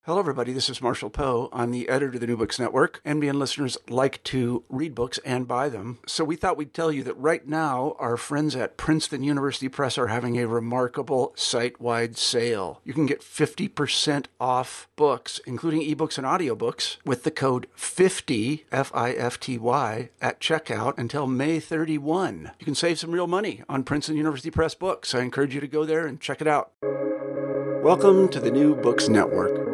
Hello, everybody. This is Marshall Poe. I'm the editor of the New Books Network. NBN listeners like to read books and buy them. So we thought we'd tell you that right now, our friends at Princeton University Press are having a remarkable site-wide sale. You can get 50% off books, including ebooks and audiobooks, with the code 50, F-I-F-T-Y, at checkout until May 31. You can save some real money on Princeton University Press books. I encourage you to go there and check it out. Welcome to the New Books Network.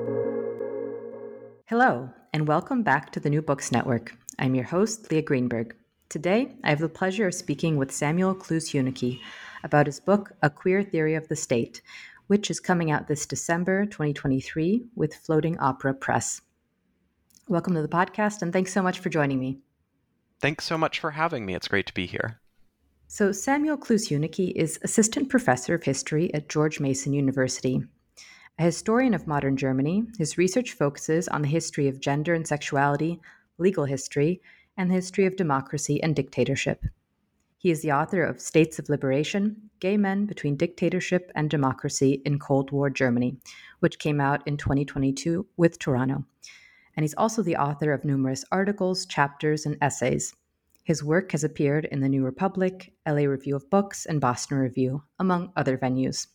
Hello, and welcome back to the New Books Network. I'm your host, Leah Greenberg. Today, I have the pleasure of speaking with Samuel Clues-Huneke about his book, A Queer Theory of the State, which is coming out this December 2023 with Floating Opera Press. Welcome to the podcast, and thanks so much for joining me. Thanks so much for having me. It's great to be here. So Samuel Clues-Huneke is Assistant Professor of History at George Mason University. A historian of modern Germany, his research focuses on the history of gender and sexuality, legal history, and the history of democracy and dictatorship. He is the author of States of Liberation, Gay Men Between Dictatorship and Democracy in Cold War Germany, which came out in 2022 with Toronto. And he's also the author of numerous articles, chapters, and essays. His work has appeared in the New Republic, LA Review of Books, and Boston Review, among other venues.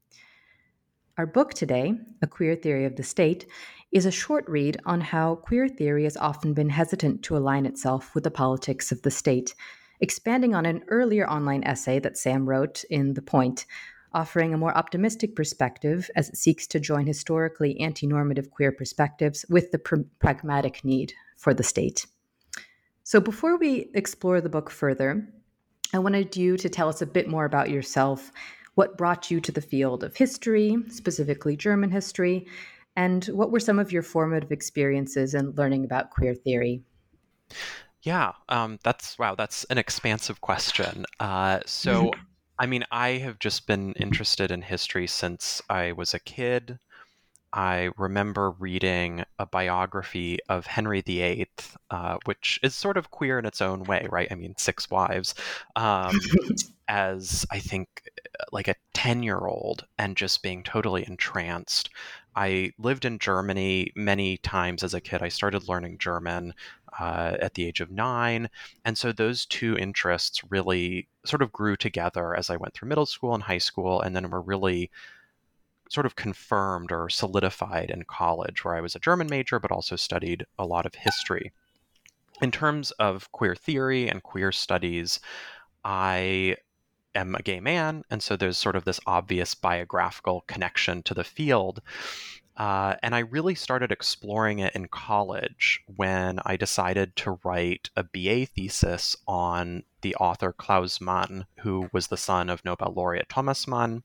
Our book today, A Queer Theory of the State, is a short read on how queer theory has often been hesitant to align itself with the politics of the state, expanding on an earlier online essay that Sam wrote in The Point, offering a more optimistic perspective as it seeks to join historically anti-normative queer perspectives with the pragmatic need for the state. So before we explore the book further, I wanted you to tell us a bit more about yourself. What brought you to the field of history, specifically German history, and what were some of your formative experiences in learning about queer theory? Yeah, that's an expansive question. I have just been interested in history since I was a kid. I remember reading a biography of Henry VIII, which is sort of queer in its own way, right? I mean, 6 wives, as I think like a 10-year-old and just being totally entranced. I lived in Germany many times as a kid. I started learning German at the age of 9. And so those two interests really sort of grew together as I went through middle school and high school, and then were really sort of confirmed or solidified in college, where I was a German major, but also studied a lot of history. In terms of queer theory and queer studies, I am a gay man, and so there's sort of this obvious biographical connection to the field. And I really started exploring it in college when I decided to write a BA thesis on the author Klaus Mann, who was the son of Nobel laureate Thomas Mann.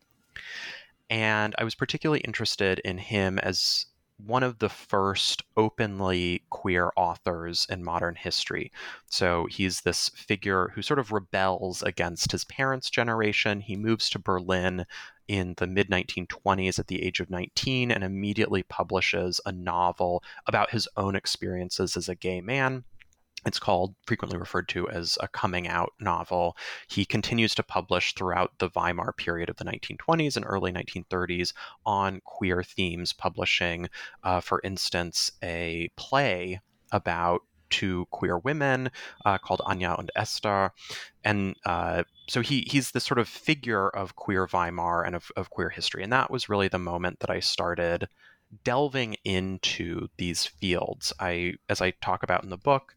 And I was particularly interested in him as one of the first openly queer authors in modern history. So he's this figure who sort of rebels against his parents' generation. He moves to Berlin in the mid-1920s at the age of 19 and immediately publishes a novel about his own experiences as a gay man. It's frequently referred to as a coming out novel. He continues to publish throughout the Weimar period of the 1920s and early 1930s on queer themes, publishing, for instance, a play about 2 queer women called Anja and Esther. And so he's this sort of figure of queer Weimar and of queer history. And that was really the moment that I started delving into these fields. As I talk about in the book,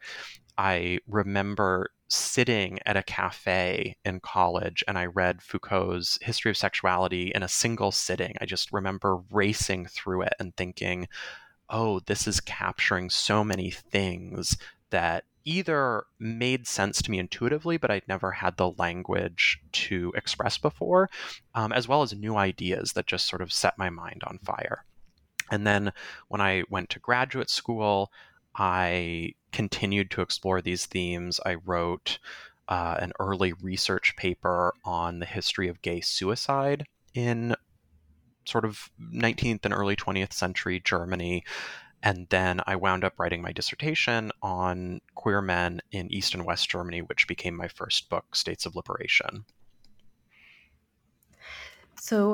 I remember sitting at a cafe in college and I read Foucault's History of Sexuality in a single sitting. I just remember racing through it and thinking, oh, this is capturing so many things that either made sense to me intuitively, but I'd never had the language to express before, as well as new ideas that just sort of set my mind on fire. And then when I went to graduate school, I continued to explore these themes. I wrote an early research paper on the history of gay suicide in sort of 19th and early 20th century Germany. And then I wound up writing my dissertation on queer men in East and West Germany, which became my first book, States of Liberation. So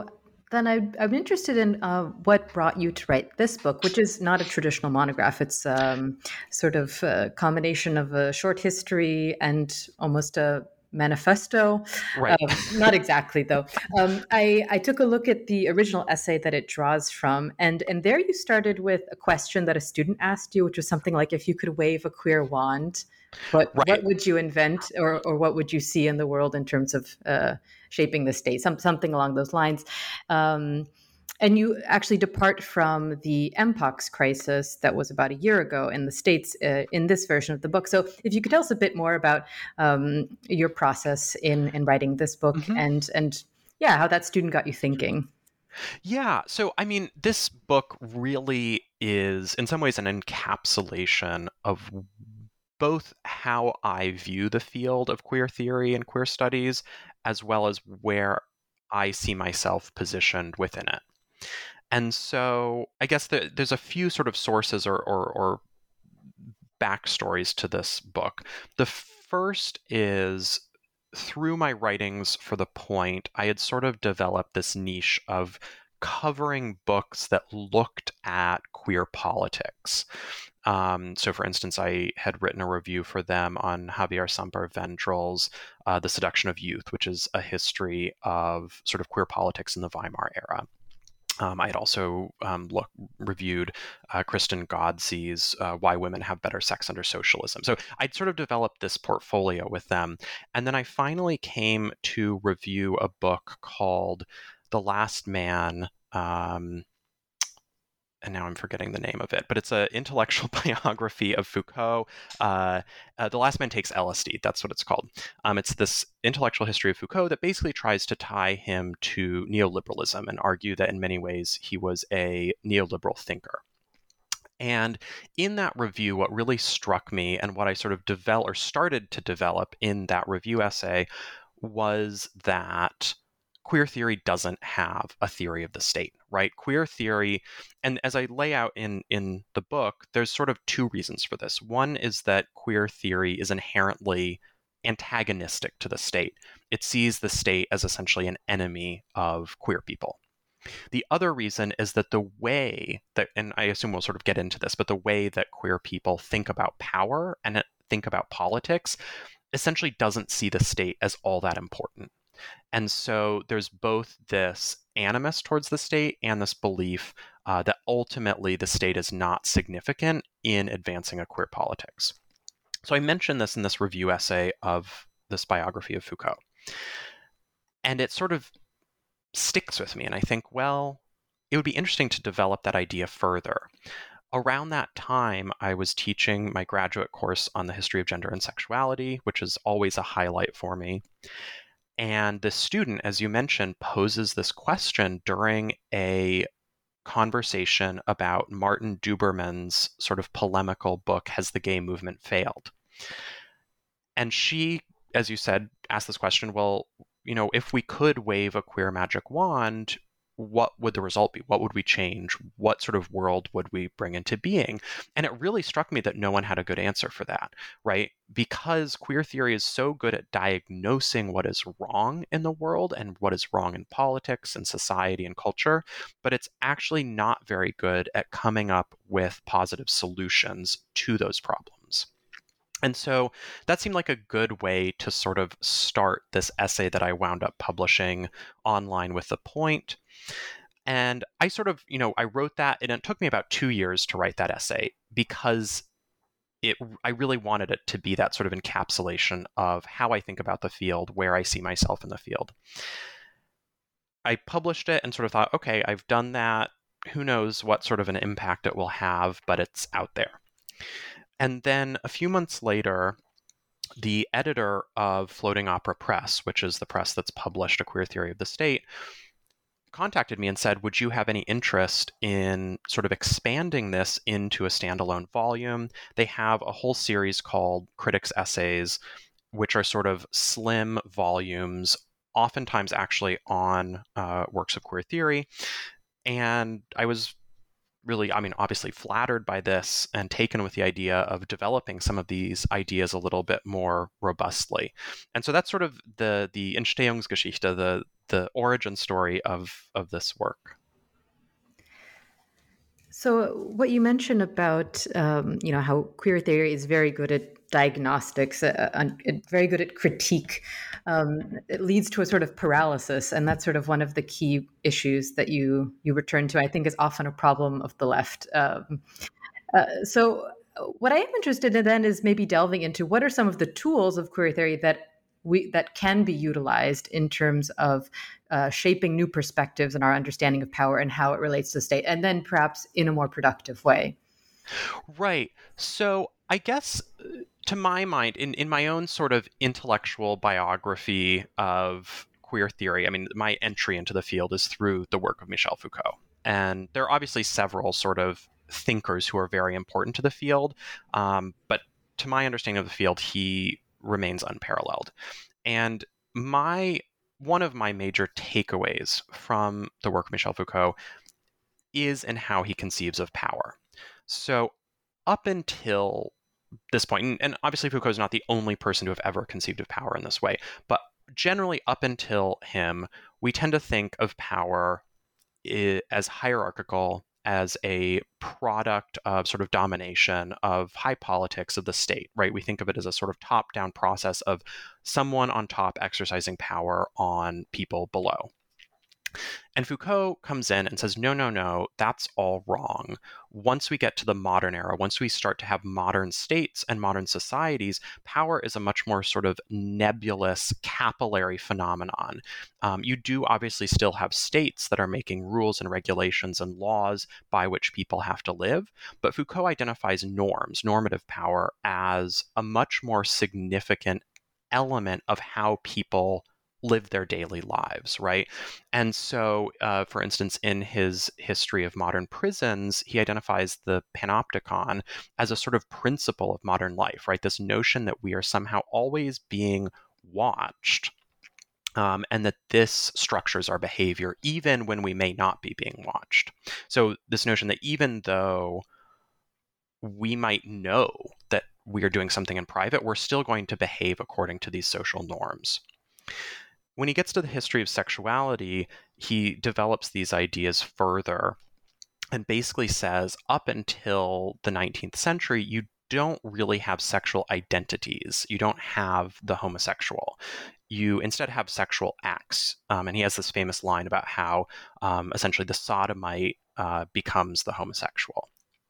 Then I'm interested in what brought you to write this book, which is not a traditional monograph. It's sort of a combination of a short history and almost a manifesto. Right. Not exactly, though. I took a look at the original essay that it draws from, and there you started with a question that a student asked you, which was something like, if you could wave a queer wand, what Right. would you invent, or what would you see in the world in terms of shaping the state? Something along those lines. Um, and you actually depart from the Mpox crisis that was about a year ago in the States in this version of the book. So, if you could tell us a bit more about your process in writing this book, Mhm. and yeah, how that student got you thinking. Yeah. So, I mean, this book really is, in some ways, an encapsulation of both how I view the field of queer theory and queer studies, as well as where I see myself positioned within it. And so I guess there's a few sort of sources or backstories to this book. The first is through my writings for The Point, I had sort of developed this niche of covering books that looked at queer politics. So, for instance, I had written a review for them on Javier Samper Vendrell's The Seduction of Youth, which is a history of sort of queer politics in the Weimar era. I had also reviewed Kristen Godsey's Why Women Have Better Sex Under Socialism. So I'd sort of developed this portfolio with them. And then I finally came to review a book called The Last Man. And now I'm forgetting the name of it, but it's an intellectual biography of Foucault. The Last Man Takes LSD, that's what it's called. It's this intellectual history of Foucault that basically tries to tie him to neoliberalism and argue that in many ways he was a neoliberal thinker. And in that review, what really struck me and what I sort of started to develop in that review essay was that queer theory doesn't have a theory of the state, right? Queer theory, and as I lay out in the book, there's sort of two reasons for this. One is that queer theory is inherently antagonistic to the state. It sees the state as essentially an enemy of queer people. The other reason is that the way that, and I assume we'll sort of get into this, but the way that queer people think about power and think about politics essentially doesn't see the state as all that important. And so there's both this animus towards the state and this belief that ultimately the state is not significant in advancing a queer politics. So I mentioned this in this review essay of this biography of Foucault. And it sort of sticks with me. And I think, well, it would be interesting to develop that idea further. Around that time, I was teaching my graduate course on the history of gender and sexuality, which is always a highlight for me. And the student, as you mentioned, poses this question during a conversation about Martin Duberman's sort of polemical book, Has the Gay Movement Failed? And she, as you said, asked this question, well, if we could wave a queer magic wand, what would the result be? What would we change? What sort of world would we bring into being? And it really struck me that no one had a good answer for that, right? Because queer theory is so good at diagnosing what is wrong in the world and what is wrong in politics and society and culture, but it's actually not very good at coming up with positive solutions to those problems. And so that seemed like a good way to sort of start this essay that I wound up publishing online with The Point. And I sort of, I wrote that, and it took me about 2 years to write that essay because I really wanted it to be that sort of encapsulation of how I think about the field, where I see myself in the field. I published it and sort of thought, okay, I've done that. Who knows what sort of an impact it will have, but it's out there. And then a few months later, the editor of Floating Opera Press, which is the press that's published A Queer Theory of the State, contacted me and said, would you have any interest in sort of expanding this into a standalone volume? They have a whole series called Critics' Essays, which are sort of slim volumes, oftentimes actually on works of queer theory. And I was really, obviously flattered by this and taken with the idea of developing some of these ideas a little bit more robustly. And so that's sort of the Entstehungsgeschichte, the origin story of this work. So what you mentioned about how queer theory is very good at diagnostics, very good at critique, it leads to a sort of paralysis, and that's sort of one of the key issues that you return to. I think is often a problem of the left. So what I am interested in then is maybe delving into what are some of the tools of queer theory that can be utilized in terms of shaping new perspectives in our understanding of power and how it relates to the state, and then perhaps in a more productive way. Right. So I guess, to my mind, in my own sort of intellectual biography of queer theory, I mean, my entry into the field is through the work of Michel Foucault. And there are obviously several sort of thinkers who are very important to the field. But to my understanding of the field, he remains unparalleled. And one of my major takeaways from the work of Michel Foucault is in how he conceives of power. So up until this point, and obviously Foucault is not the only person to have ever conceived of power in this way, but generally up until him, we tend to think of power as hierarchical, as a product of sort of domination, of high politics of the state, right? We think of it as a sort of top-down process of someone on top exercising power on people below. And Foucault comes in and says, no, that's all wrong. Once we get to the modern era, once we start to have modern states and modern societies, power is a much more sort of nebulous, capillary phenomenon. You do obviously still have states that are making rules and regulations and laws by which people have to live, but Foucault identifies normative power, as a much more significant element of how people live their daily lives, right? And so, for instance, in his history of modern prisons, he identifies the panopticon as a sort of principle of modern life, right? This notion that we are somehow always being watched, and that this structures our behavior even when we may not be being watched. So this notion that even though we might know that we are doing something in private, we're still going to behave according to these social norms. When he gets to the history of sexuality, he develops these ideas further and basically says, up until the 19th century, you don't really have sexual identities. You don't have the homosexual. You instead have sexual acts. And he has this famous line about how essentially the sodomite becomes the homosexual.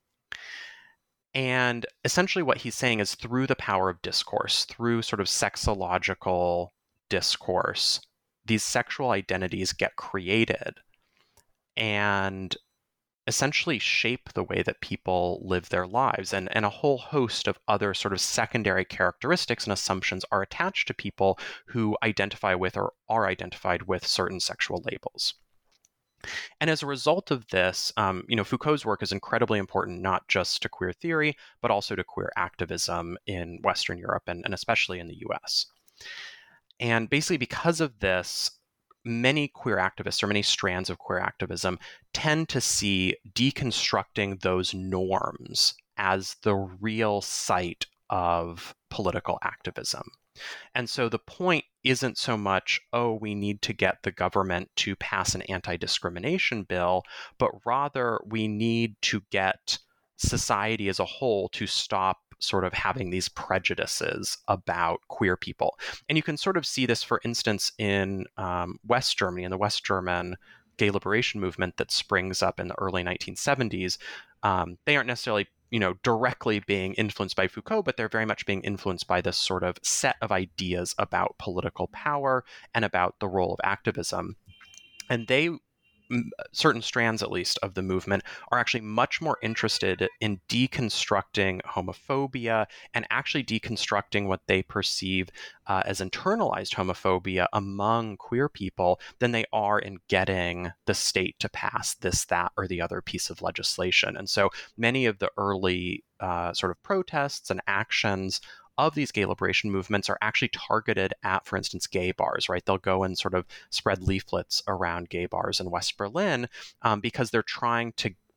And essentially what he's saying is, through the power of discourse, through sort of sexological discourse, these sexual identities get created and essentially shape the way that people live their lives. And a whole host of other sort of secondary characteristics and assumptions are attached to people who identify with or are identified with certain sexual labels. And as a result of this, Foucault's work is incredibly important, not just to queer theory, but also to queer activism in Western Europe and especially in the US. And basically because of this, many queer activists, or many strands of queer activism, tend to see deconstructing those norms as the real site of political activism. And so the point isn't so much, we need to get the government to pass an anti-discrimination bill, but rather we need to get society as a whole to stop sort of having these prejudices about queer people. And you can sort of see this, for instance, in West Germany, in the West German gay liberation movement that springs up in the early 1970s. They aren't necessarily directly being influenced by Foucault, but they're very much being influenced by this sort of set of ideas about political power and about the role of activism. And certain strands, at least, of the movement are actually much more interested in deconstructing homophobia and actually deconstructing what they perceive as internalized homophobia among queer people than they are in getting the state to pass this, that, or the other piece of legislation. And so many of the early sort of protests and actions of these gay liberation movements are actually targeted at, for instance, gay bars, right? They'll go and sort of spread leaflets around gay bars in West Berlin because they're trying to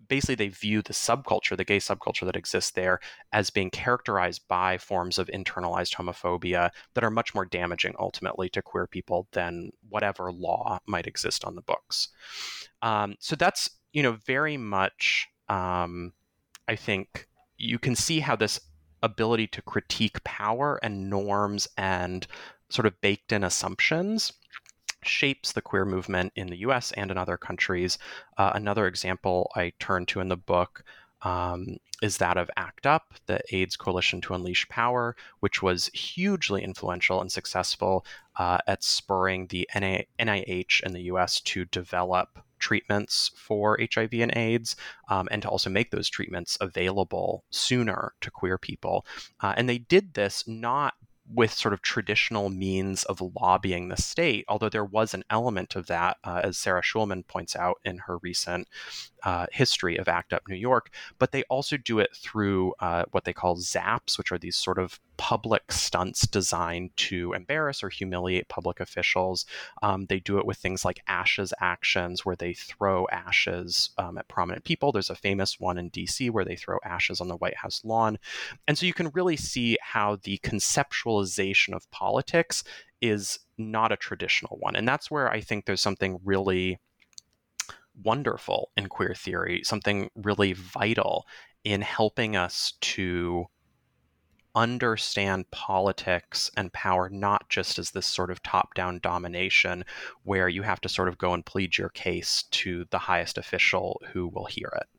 basically they view the subculture, the gay subculture that exists there, as being characterized by forms of internalized homophobia that are much more damaging ultimately to queer people than whatever law might exist on the books. So that's, very much, I think you can see how this ability to critique power and norms and sort of baked in assumptions shapes the queer movement in the US and in other countries. Another example I turn to in the book is that of ACT UP, the AIDS Coalition to Unleash Power, which was hugely influential and successful at spurring the NIH in the US to develop treatments for HIV and AIDS, and to also make those treatments available sooner to queer people. And they did this not with sort of traditional means of lobbying the state, although there was an element of that, as Sarah Schulman points out in her recent history of ACT UP New York, but they also do it through what they call ZAPs, which are these sort of public stunts designed to embarrass or humiliate public officials. They do it with things like ashes actions, where they throw ashes at prominent people. There's a famous one in DC where they throw ashes on the White House lawn. And so you can really see how the conceptualization of politics is not a traditional one. And that's where I think there's something really wonderful in queer theory, something really vital in helping us to understand politics and power not just as this sort of top-down domination where you have to sort of go and plead your case to the highest official who will hear it.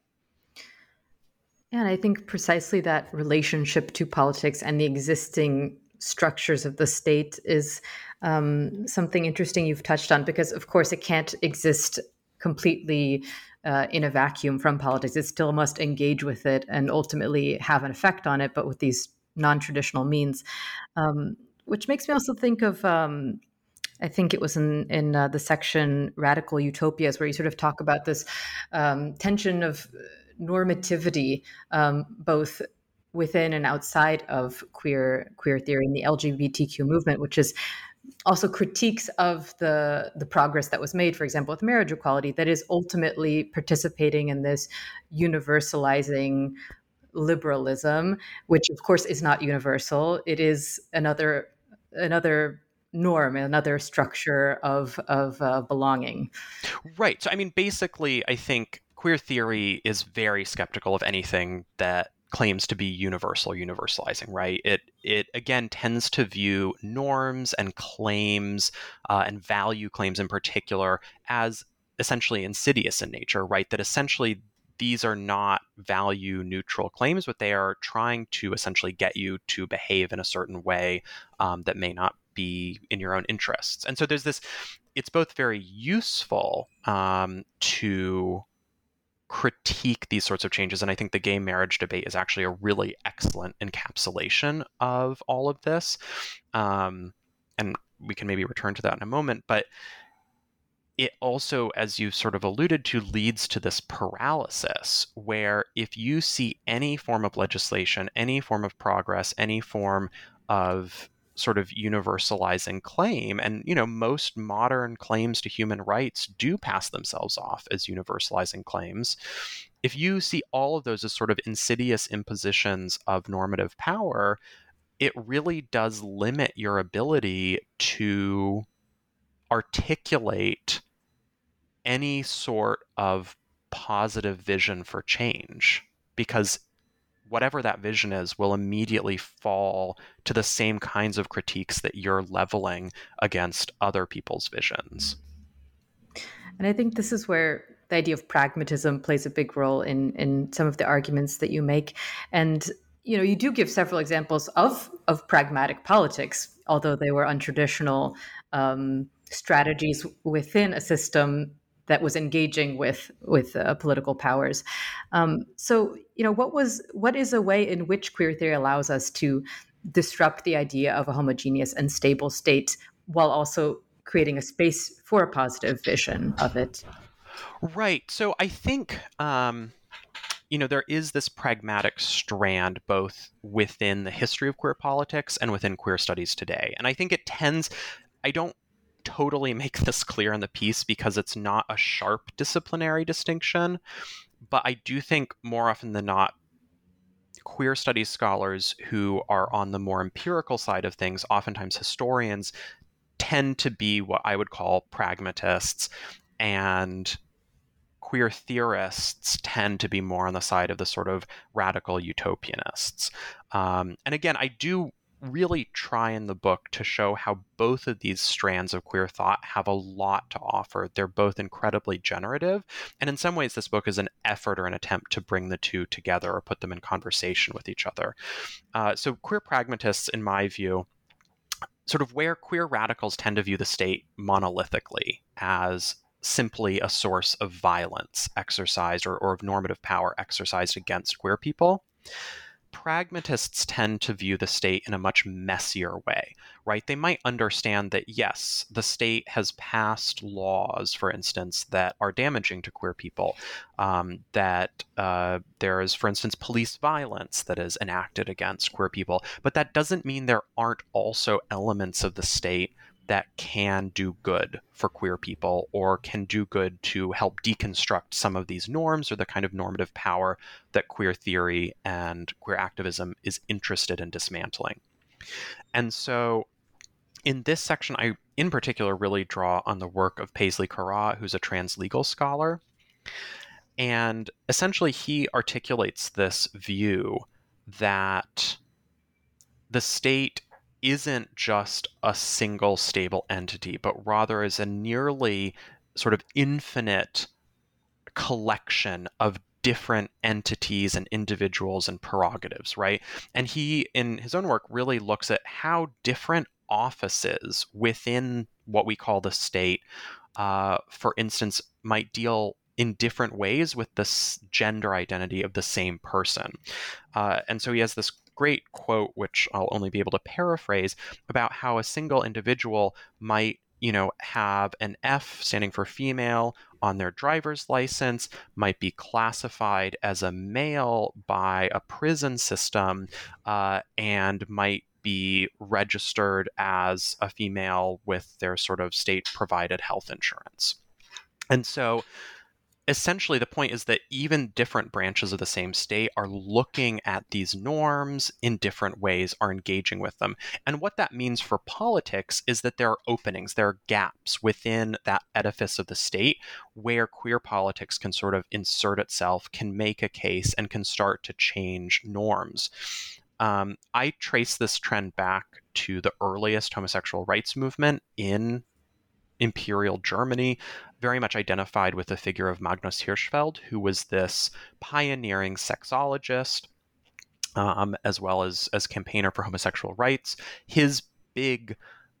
And I think precisely that relationship to politics and the existing structures of the state is something interesting you've touched on, because of course it can't exist completely in a vacuum from politics. It still must engage with it and ultimately have an effect on it, but with these non-traditional means, which makes me also think of, I think it was in the section Radical Utopias, where you sort of talk about this tension of normativity, both within and outside of queer theory and the LGBTQ movement, which is also critiques of the progress that was made, for example, with marriage equality, that is ultimately participating in this universalizing liberalism, which of course is not universal. It is another norm, another structure of belonging. Right. So, I mean, basically, I think queer theory is very skeptical of anything that claims to be universal, universalizing, right? It again tends to view norms and claims and value claims in particular as essentially insidious in nature, right? That essentially these are not value neutral claims, but they are trying to essentially get you to behave in a certain way that may not be in your own interests. And so there's this, it's both very useful to critique these sorts of changes. And I think the gay marriage debate is actually a really excellent encapsulation of all of this. And we can maybe return to that in a moment. But it also, as you sort of alluded to, leads to this paralysis where if you see any form of legislation, any form of progress, any form of sort of universalizing claim, and most modern claims to human rights do pass themselves off as universalizing claims. If you see all of those as sort of insidious impositions of normative power, it really does limit your ability to articulate any sort of positive vision for change, because whatever that vision is will immediately fall to the same kinds of critiques that you're leveling against other people's visions. And I think this is where the idea of pragmatism plays a big role in some of the arguments that you make. And you do give several examples of pragmatic politics, although they were untraditional strategies within a system that was engaging with political powers. So, what is a way in which queer theory allows us to disrupt the idea of a homogeneous and stable state while also creating a space for a positive vision of it? Right. So I think, there is this pragmatic strand both within the history of queer politics and within queer studies today. And I think it tends, I don't totally make this clear in the piece because it's not a sharp disciplinary distinction, But I do think more often than not, queer studies scholars who are on the more empirical side of things, oftentimes historians, tend to be what I would call pragmatists, and queer theorists tend to be more on the side of the sort of radical utopianists. And again, I do really try in the book to show how both of these strands of queer thought have a lot to offer. They're both incredibly generative. And in some ways, this book is an effort or an attempt to bring the two together or put them in conversation with each other. So queer pragmatists, in my view, sort of where queer radicals tend to view the state monolithically as simply a source of violence exercised or of normative power exercised against queer people, pragmatists tend to view the state in a much messier way, right? They might understand that, yes, the state has passed laws, for instance, that are damaging to queer people, that there is, for instance, police violence that is enacted against queer people, but that doesn't mean there aren't also elements of the state that can do good for queer people or can do good to help deconstruct some of these norms or the kind of normative power that queer theory and queer activism is interested in dismantling. And so in this section, I in particular really draw on the work of Paisley Currah, who's a translegal scholar. And essentially he articulates this view that the state isn't just a single stable entity, but rather is a nearly sort of infinite collection of different entities and individuals and prerogatives, right? And he, in his own work, really looks at how different offices within what we call the state, for instance, might deal in different ways with the gender identity of the same person. And so he has this great quote, which I'll only be able to paraphrase, about how a single individual might, have an F standing for female on their driver's license, might be classified as a male by a prison system, and might be registered as a female with their sort of state-provided health insurance. And so essentially, the point is that even different branches of the same state are looking at these norms in different ways, are engaging with them. And what that means for politics is that there are openings, there are gaps within that edifice of the state where queer politics can sort of insert itself, can make a case, and can start to change norms. I trace this trend back to the earliest homosexual rights movement in Imperial Germany, very much identified with the figure of Magnus Hirschfeld, who was this pioneering sexologist, as well as campaigner for homosexual rights. His big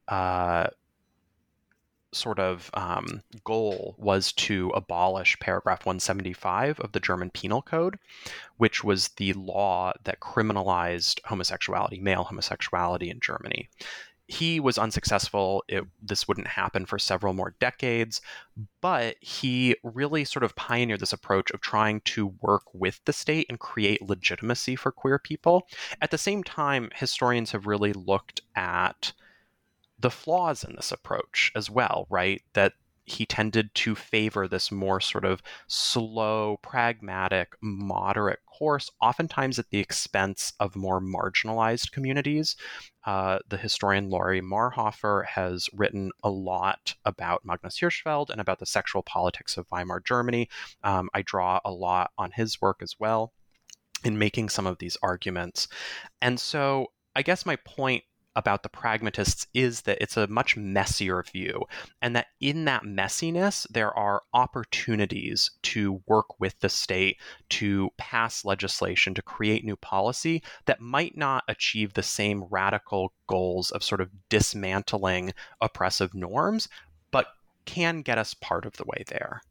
goal was to abolish paragraph 175 of the German Penal Code, which was the law that criminalized homosexuality, male homosexuality in Germany. He was unsuccessful. This wouldn't happen for several more decades, but he really sort of pioneered this approach of trying to work with the state and create legitimacy for queer people. At the same time, historians have really looked at the flaws in this approach as well, right? That he tended to favor this more sort of slow, pragmatic, moderate course, oftentimes at the expense of more marginalized communities. The historian Laurie Marhofer has written a lot about Magnus Hirschfeld and about the sexual politics of Weimar Germany. I draw a lot on his work as well in making some of these arguments. And so I guess my point about the pragmatists is that it's a much messier view, and that in that messiness, there are opportunities to work with the state, to pass legislation, to create new policy that might not achieve the same radical goals of sort of dismantling oppressive norms, but can get us part of the way there.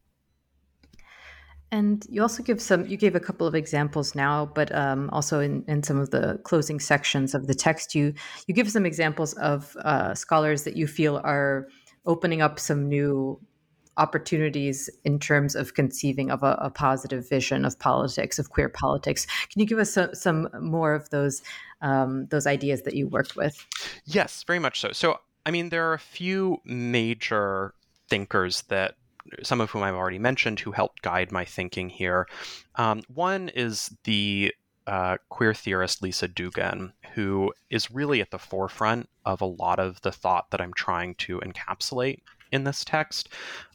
And you also gave a couple of examples now, but also in some of the closing sections of the text, you give some examples of scholars that you feel are opening up some new opportunities in terms of conceiving of a positive vision of politics, of queer politics. Can you give us some more of those ideas that you worked with? Yes, very much so. So, I mean, there are a few major thinkers that some of whom I've already mentioned, who helped guide my thinking here. One is the queer theorist Lisa Dugan, who is really at the forefront of a lot of the thought that I'm trying to encapsulate in this text.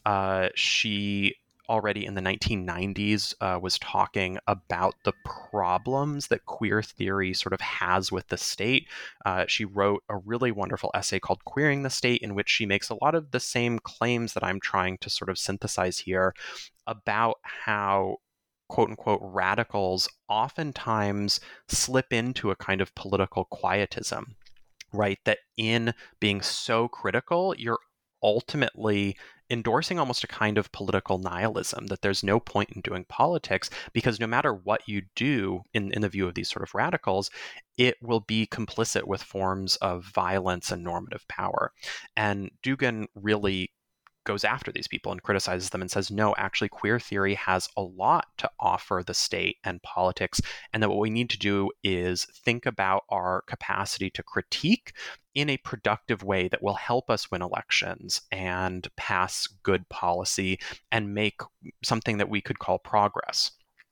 She already in the 1990s was talking about the problems that queer theory sort of has with the state. She wrote a really wonderful essay called Queering the State, in which she makes a lot of the same claims that I'm trying to sort of synthesize here about how quote unquote radicals oftentimes slip into a kind of political quietism, right? That in being so critical, you're ultimately endorsing almost a kind of political nihilism, that there's no point in doing politics because no matter what you do in the view of these sort of radicals, it will be complicit with forms of violence and normative power. And Dugan really goes after these people and criticizes them and says, no, actually, queer theory has a lot to offer the state and politics, and that what we need to do is think about our capacity to critique in a productive way that will help us win elections and pass good policy and make something that we could call progress.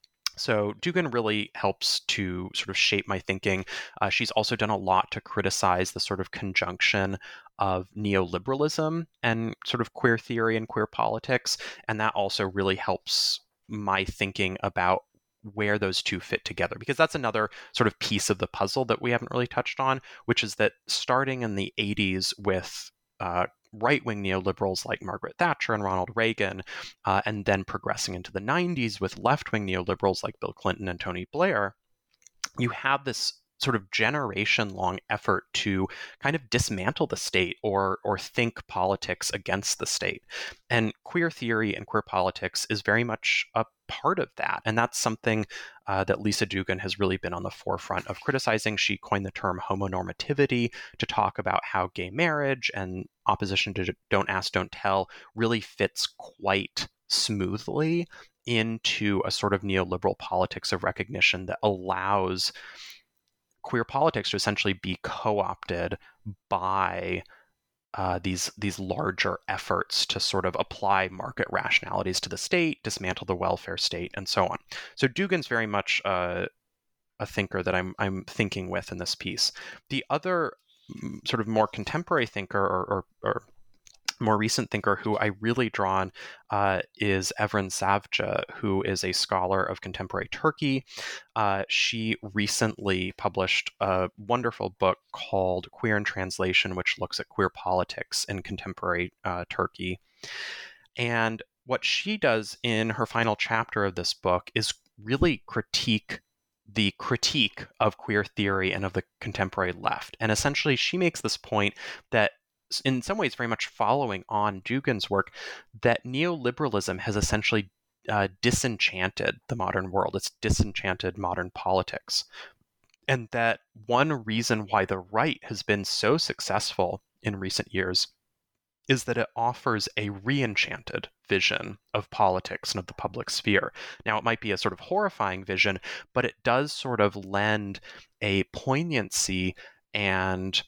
So Dugan really helps to sort of shape my thinking. She's also done a lot to criticize the sort of conjunction of neoliberalism and sort of queer theory and queer politics. And that also really helps my thinking about where those two fit together, because that's another sort of piece of the puzzle that we haven't really touched on, which is that starting in the 80s with right-wing neoliberals like Margaret Thatcher and Ronald Reagan, and then progressing into the 90s with left-wing neoliberals like Bill Clinton and Tony Blair, you have this sort of generation-long effort to kind of dismantle the state or think politics against the state. And queer theory and queer politics is very much a part of that. And that's something that Lisa Dugan has really been on the forefront of criticizing. She coined the term homonormativity to talk about how gay marriage and opposition to Don't Ask, Don't Tell really fits quite smoothly into a sort of neoliberal politics of recognition that allows queer politics to essentially be co-opted by these larger efforts to sort of apply market rationalities to the state, dismantle the welfare state, and so on. So Dugan's very much a thinker that I'm thinking with in this piece. The other sort of more contemporary thinker or more recent thinker who I really draw on is Evren Savcı, who is a scholar of contemporary Turkey. She recently published a wonderful book called Queer in Translation, which looks at queer politics in contemporary Turkey. And what she does in her final chapter of this book is really critique the critique of queer theory and of the contemporary left. And essentially, she makes this point that in some ways very much following on Dugan's work, that neoliberalism has essentially disenchanted the modern world. It's disenchanted modern politics. And that one reason why the right has been so successful in recent years is that it offers a re-enchanted vision of politics and of the public sphere. Now, it might be a sort of horrifying vision, but it does sort of lend a poignancy and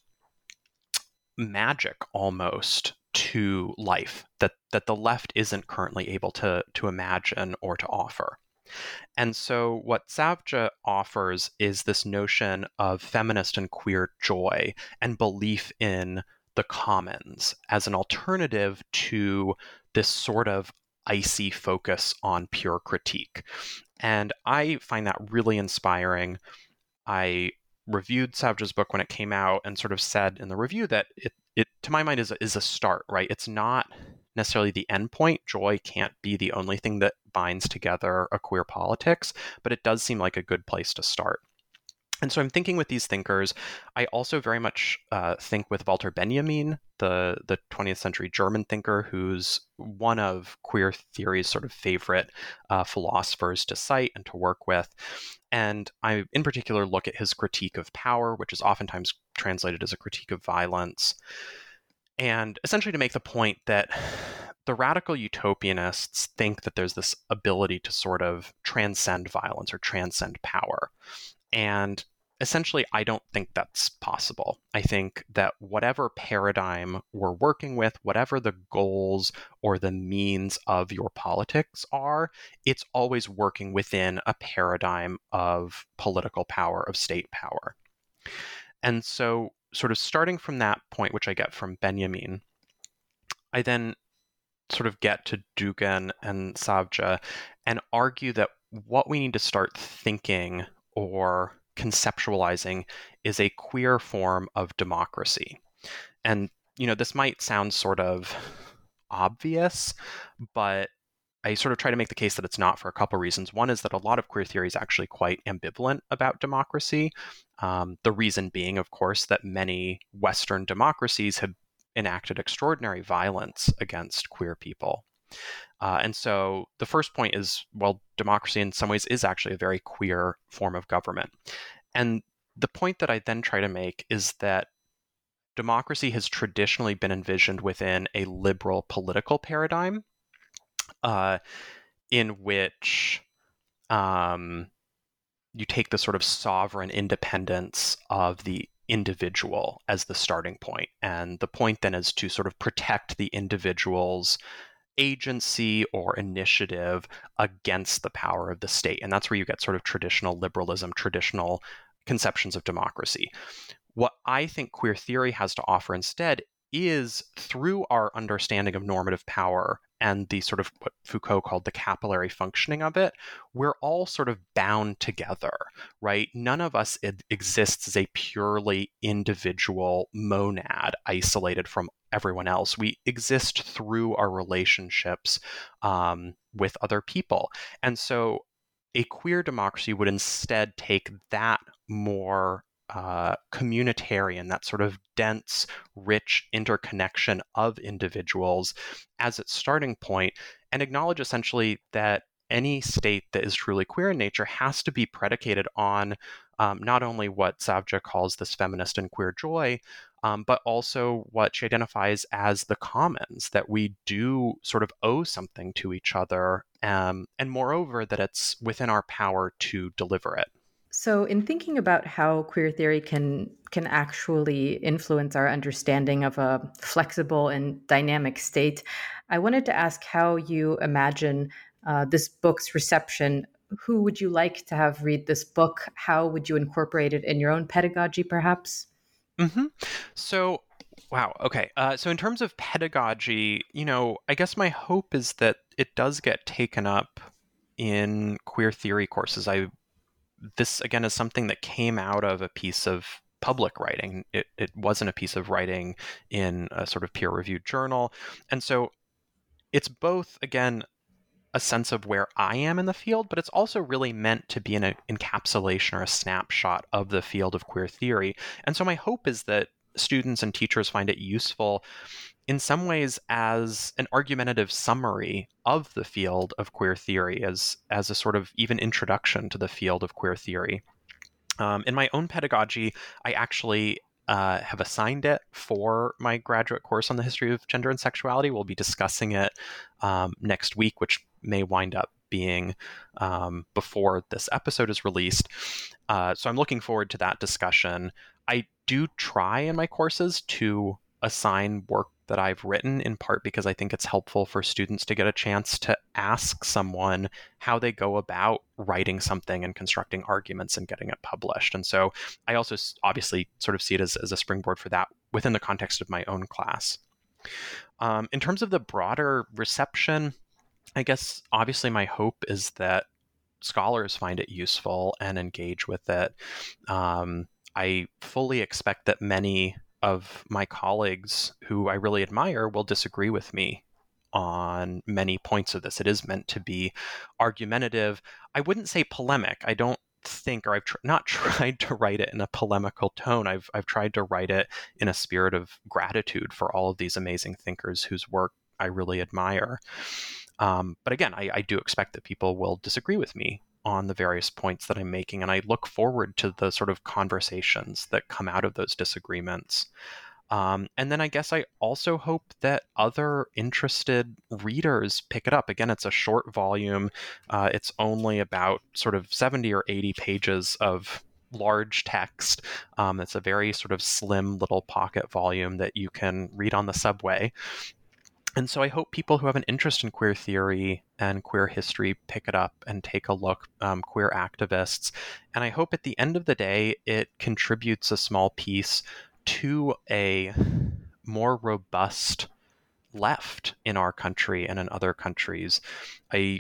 magic almost to life that the left isn't currently able to imagine or to offer. And so what Savcı offers is this notion of feminist and queer joy and belief in the commons as an alternative to this sort of icy focus on pure critique. And I find that really inspiring. I reviewed Savcı's book when it came out and sort of said in the review that it to my mind is a start, right? It's not necessarily the end point. Joy can't be the only thing that binds together a queer politics, but it does seem like a good place to start. And so I'm thinking with these thinkers. I also very much think with Walter Benjamin, the 20th century German thinker, who's one of queer theory's sort of favorite philosophers to cite and to work with. And I, in particular, look at his critique of power, which is oftentimes translated as a critique of violence. And essentially to make the point that the radical utopianists think that there's this ability to sort of transcend violence or transcend power. And essentially, I don't think that's possible. I think that whatever paradigm we're working with, whatever the goals or the means of your politics are, it's always working within a paradigm of political power, of state power. And so, sort of starting from that point, which I get from Benjamin, I then sort of get to Dugin and Savja and argue that what we need to start thinking or conceptualizing is a queer form of democracy. And, this might sound sort of obvious, but I sort of try to make the case that it's not for a couple reasons. One is that a lot of queer theory is actually quite ambivalent about democracy. The reason being, of course, that many Western democracies have enacted extraordinary violence against queer people. And so the first point is, well, democracy in some ways is actually a very queer form of government. And the point that I then try to make is that democracy has traditionally been envisioned within a liberal political paradigm, in which you take the sort of sovereign independence of the individual as the starting point. And the point then is to sort of protect the individual's agency or initiative against the power of the state. And that's where you get sort of traditional liberalism, traditional conceptions of democracy. What I think queer theory has to offer instead is, through our understanding of normative power and the sort of what Foucault called the capillary functioning of it, we're all sort of bound together, right? None of us exists as a purely individual monad isolated from everyone else. We exist through our relationships with other people. And so a queer democracy would instead take that more communitarian, that sort of dense, rich interconnection of individuals as its starting point, and acknowledge essentially that any state that is truly queer in nature has to be predicated on not only what Savja calls this feminist and queer joy, but also what she identifies as the commons, that we do sort of owe something to each other, and moreover, that it's within our power to deliver it. So, in thinking about how queer theory can actually influence our understanding of a flexible and dynamic state, I wanted to ask how you imagine this book's reception. Who would you like to have read this book? How would you incorporate it in your own pedagogy, perhaps? Mm-hmm. So, wow. Okay. So, in terms of pedagogy, I guess my hope is that it does get taken up in queer theory courses. This, again, is something that came out of a piece of public writing. It wasn't a piece of writing in a sort of peer-reviewed journal. And so it's both, again, a sense of where I am in the field, but it's also really meant to be an encapsulation or a snapshot of the field of queer theory. And so my hope is that students and teachers find it useful in some ways as an argumentative summary of the field of queer theory, as a sort of even introduction to the field of queer theory. In my own pedagogy, I actually have assigned it for my graduate course on the history of gender and sexuality. We'll be discussing it next week, which may wind up being before this episode is released. So I'm looking forward to that discussion. I do try in my courses to assign work that I've written, in part because I think it's helpful for students to get a chance to ask someone how they go about writing something and constructing arguments and getting it published. And so I also obviously sort of see it as a springboard for that within the context of my own class. In terms of the broader reception, I guess obviously my hope is that scholars find it useful and engage with it. I fully expect that many of my colleagues who I really admire will disagree with me on many points of this. It is meant to be argumentative. I wouldn't say polemic. I don't think, or I've not tried to write it in a polemical tone. I've tried to write it in a spirit of gratitude for all of these amazing thinkers whose work I really admire. But again, I do expect that people will disagree with me on the various points that I'm making, and I look forward to the sort of conversations that come out of those disagreements. And then I guess I also hope that other interested readers pick it up. Again, it's a short volume. It's only about sort of 70 or 80 pages of large text. It's a very sort of slim little pocket volume that you can read on the subway. And so I hope people who have an interest in queer theory and queer history pick it up and take a look, queer activists. And I hope at the end of the day, it contributes a small piece to a more robust left in our country and in other countries. I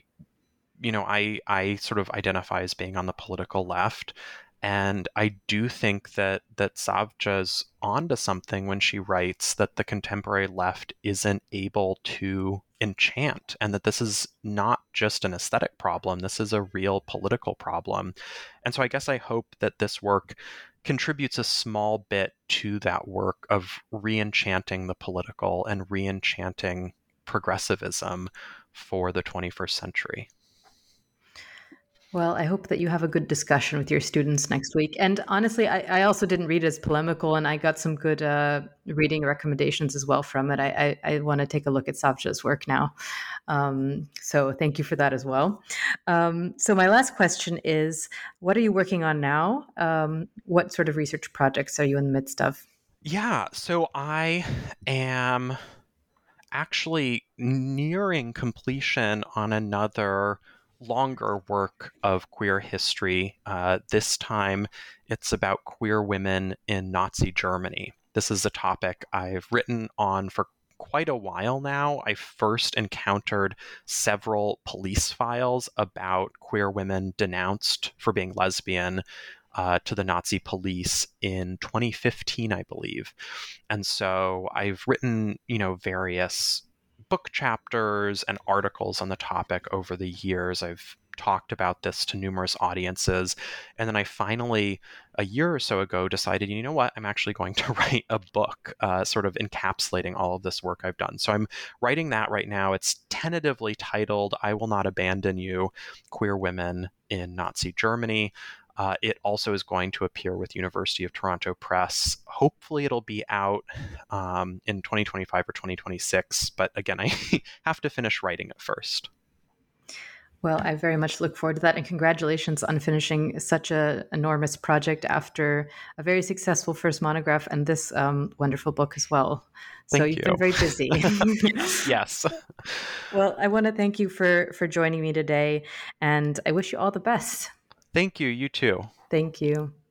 sort of identify as being on the political left. And I do think that Savja's onto something when she writes that the contemporary left isn't able to enchant, and that this is not just an aesthetic problem. This is a real political problem. And so I guess I hope that this work contributes a small bit to that work of re-enchanting the political and re-enchanting progressivism for the 21st century. Well, I hope that you have a good discussion with your students next week. And honestly, I also didn't read it as polemical, and I got some good reading recommendations as well from it. I want to take a look at Savja's work now. So thank you for that as well. So my last question is, what are you working on now? What sort of research projects are you in the midst of? Yeah, so I am actually nearing completion on another longer work of queer history. This time it's about queer women in Nazi Germany. This is a topic I've written on for quite a while now. I first encountered several police files about queer women denounced for being lesbian to the Nazi police in 2015, I believe. And so I've written, various book chapters and articles on the topic over the years. I've talked about this to numerous audiences. And then I finally, a year or so ago, decided, you know what, I'm actually going to write a book sort of encapsulating all of this work I've done. So I'm writing that right now. It's tentatively titled, I Will Not Abandon You, Queer Women in Nazi Germany. It also is going to appear with University of Toronto Press. Hopefully it'll be out in 2025 or 2026. But again, I have to finish writing it first. Well, I very much look forward to that. And congratulations on finishing such an enormous project after a very successful first monograph and this wonderful book as well. So you've been very busy. Yes. Well, I want to thank you for joining me today. And I wish you all the best. Thank you. You too. Thank you.